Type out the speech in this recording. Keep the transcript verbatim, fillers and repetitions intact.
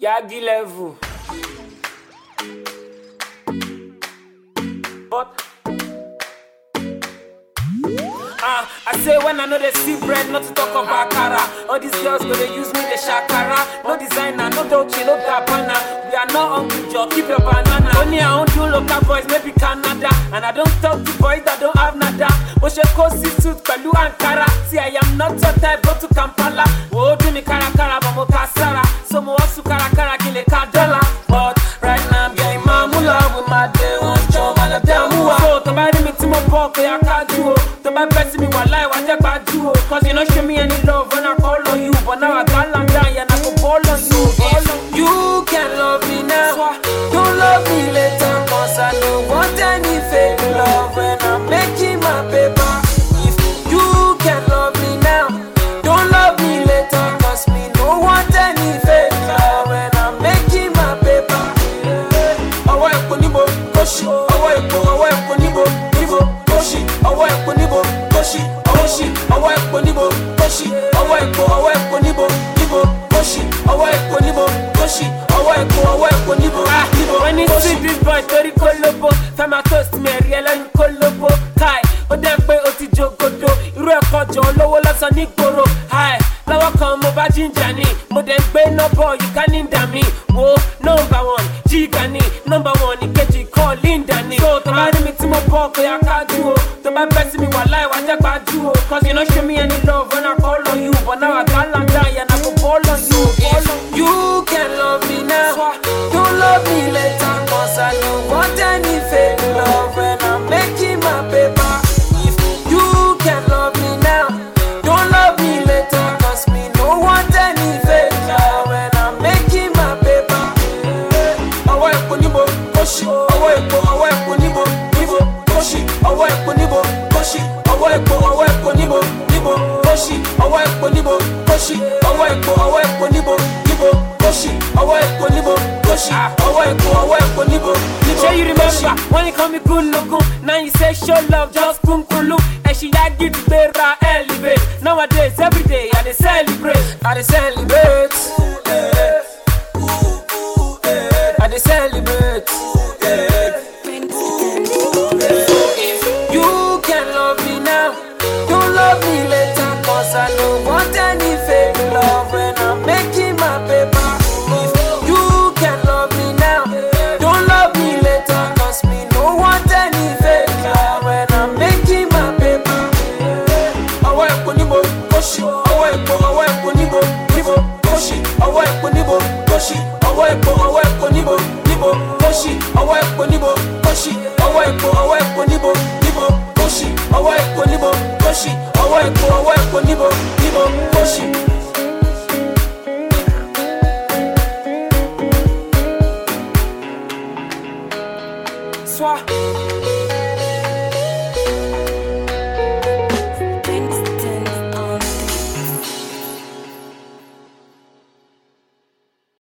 Yagi level. But Ah, I say when I know they see bread, not to talk about cara. All these girls go they use me the shakara. No designer, no Dolce, no Gabbana. We are not hungry, Joe, keep your banana. Only I own do local boys, maybe Canada. And I don't talk to boys that don't have nada. But she cozy suit, Kalu Ankara. See, I am not your type, go to Kampala. Oh, do me kara kara, bamo kasara. So mo wasu kara kara, kile kadala. But right now I'm getting my mula with my day one job and a damn mua. So, to buy me to my pocket, I can't do. To buy best me while I want to bad you. Cause you don't show me any love when I call on you. But now I got land down and I go ball on you. If you can love me now, don't love me later. Cause I don't want any fake love when I'm making my paper. If you can love me now, don't love me later. Cause me don't want any fake love when I'm making my paper. Awa eko nibo, koshi. Awa eko, awa eko nibo, nibo, koshi. Awa eko nibo, koshi. Awa shi, awa eko nibo, koshi. Awa eko, awa eko nibo, nibo, koshi. Awa eko nibo, koshi. Awa eko, awa eko nibo, nibo. When you see this boy, tori kolobo. Fema toast me, riela ni kolobo. Kai, odempe oti jogodo. Iru eko jo lowo losan ni gboro. Hi, lawa kan mo ba ginger ni. Mo dem gbe no boy, you can hinder me. Wo, number one, Gigani. Number one, ikeji call Linda ni. So, to buy me to my pocket, I can't do. To buy best me while I want to bad you. Cause you don't show me any love when I call on you. But now I got land down and I go ball on you. If you can love me now, don't love me later. Cause I don't want any fake love when I'm making my paper. If you can love me now, don't love me later. Cause me no want any fake love when I'm making my paper. Awa eko nibo, koshi. Awa eko, awa eko nibo, nibo, koshi. Awa eko nibo, koshi. Awa eko, awa eko nibo, nibo, koshi. Awa eko nibo, koshi. Awa eko, awa eko nibo, nibo, koshi. Awa eko nibo, koshi. Awa eko, awa eko nibo, nibo. Sure you remember when you call me good looking. Now you say show love, just kum kulu. And she like it to better elevate. Nowadays, every day I dey celebrate, I dey celebrate. I dey celebrate. If you can love me now, don't love me later. Cause I don't want any fake love when I'm making my paper. If you can love me now, don't love me later. Cause me no want any fake love when I'm making my paper. Awa eko nibo, koshi. Awa eko, awa eko nibo, nibo, koshi. Awa eko nibo, koshi. Awa eko, awa eko nibo, nibo, koshi. Awa eko nibo, koshi. Awa eko, awa eko nibo, nibo, koshi. Awa eko nibo, koshi. Awa eko, awa eko nibo, nibo, koshi. Soit